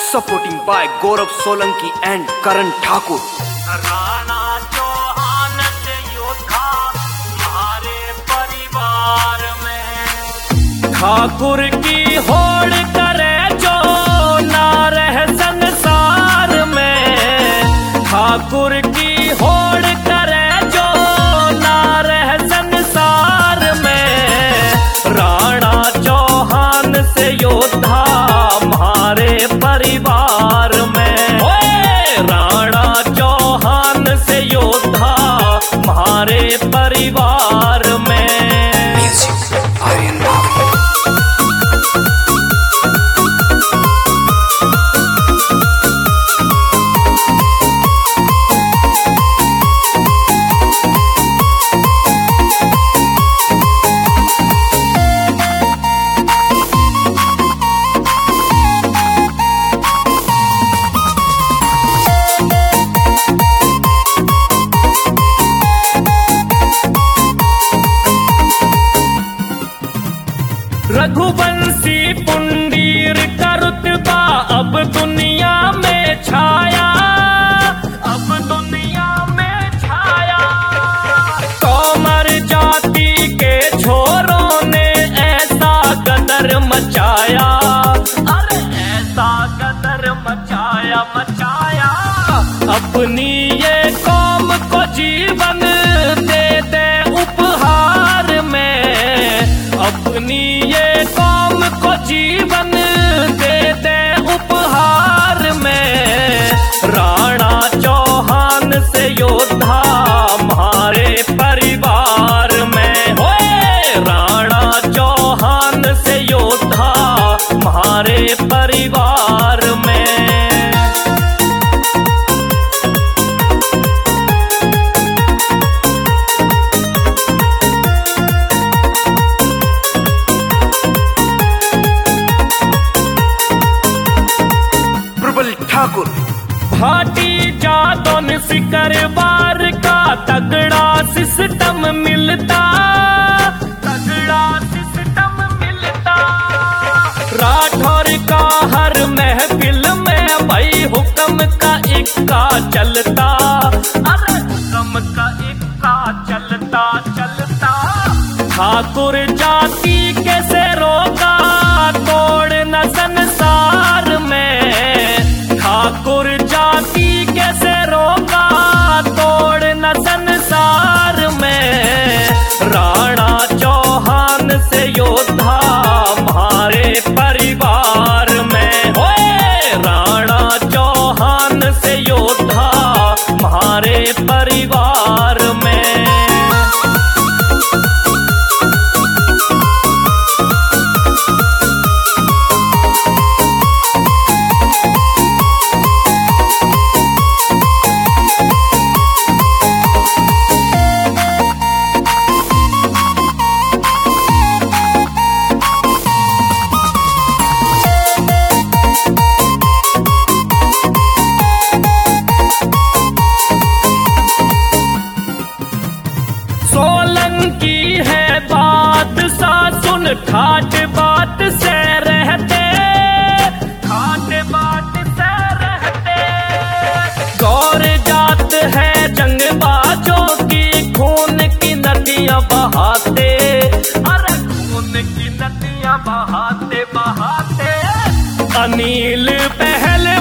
supporting by Gaurav Solanki and Karan Thakur. Rana Chauhan से योद्धा हमारे परिवार में, ठाकुर की होड़ करे जो ना रह संसार में, ठाकुर की होड़ करे जो ना रह संसार में, राणा चौहान से योद्धा हमारे परिवार में, ओए राणा चौहान से योद्धा हमारे परिवार में। Music, Aryan Bhavi. Raghuvanshi Pundir का रुतबा अब दुनिया में छाया, अब दुनिया में छाया, तोमर जाति के छोरों ने ऐसा गदर मचाया, अरे ऐसा गदर मचाया मचाया, अपनी ये कौम को जीवन दे दे उपहार में, अपनी ये कौम को जीवन दे दे उपहार में, राणा चौहान से योद्धा हमारे परिवार में, होए राणा चौहान से योद्धा हमारे परिवार में। Prabal Thakur. भाटी जादौन सिकरवार का तगड़ा सिस्टम मिलता, तगड़ा सिस्टम मिलता, राठौर का हर महफिल में भाई हुक्म का इक्का चलता, अरे हुक्म का इक्का चलता चलता, ठाकुर जाति कैसे रोका तोड़ न संसार में, ठाकुर जाति कैसे रोका तोड़ न संसार में, राणा चौहान से योद्धा हमारे परिवार में, होए राणा चौहान से योद्धा हमारे परिवार में। सोलंकी है बादशाह सुन ठाट बाट से रहते, ठाट बाट से रहते, गौर जात है जंगबाजों की खून की नदियां बहाते, अरे खून की नदियां बहाते बहाते, अनिल पहलवान